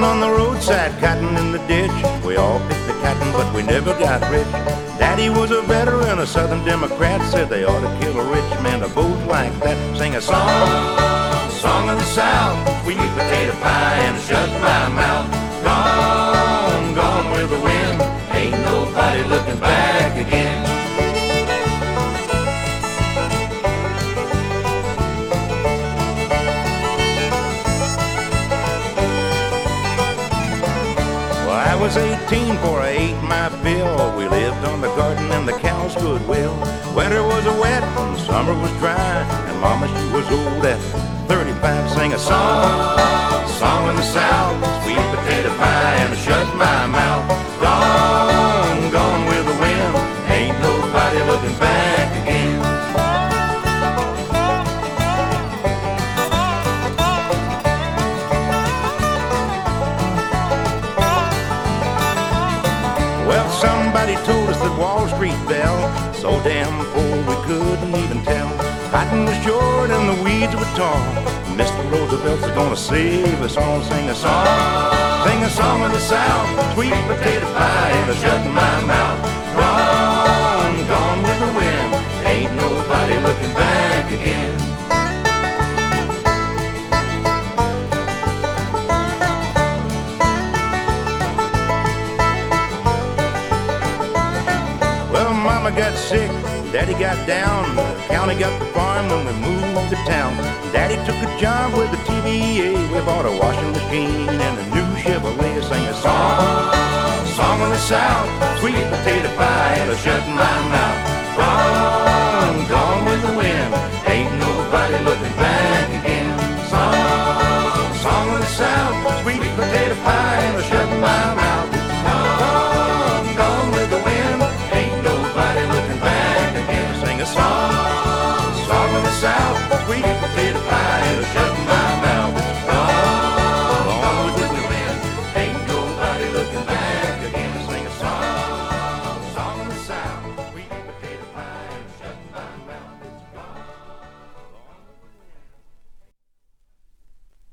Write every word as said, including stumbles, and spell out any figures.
Cotton on the roadside, cotton in the ditch. We all picked the cotton, but we never got rich. Daddy was a veteran, a Southern Democrat, said they ought to kill a rich man to vote like that. Sing a song, song of the South, sweet potato pie and shut my mouth. Gone, gone with the wind, ain't nobody looking back again. I was eighteen for I ate my fill. We lived on the garden and the cows goodwill. Winter was wet and summer was dry, and Mama, she was old at thirty-five. Sang a song, song in the South, sweet potato pie and shut my mouth. Gone, gone with the wind, ain't nobody looking back again. Well, somebody told us that Wall Street fell so damn poor we couldn't even tell. Cotton was short and the weeds were tall. Mister Roosevelt's gonna save us all. Sing a song, sing a song of the South, sweet potato pie and shut my mouth. Gone, gone with the wind, ain't nobody looking back again. Mama got sick, Daddy got down, the county got the farm when we moved to town. Daddy took a job with the T V A, we bought a washing machine and a new Chevrolet. Sang a song, song of the South, sweet potato pie and a shut my mouth.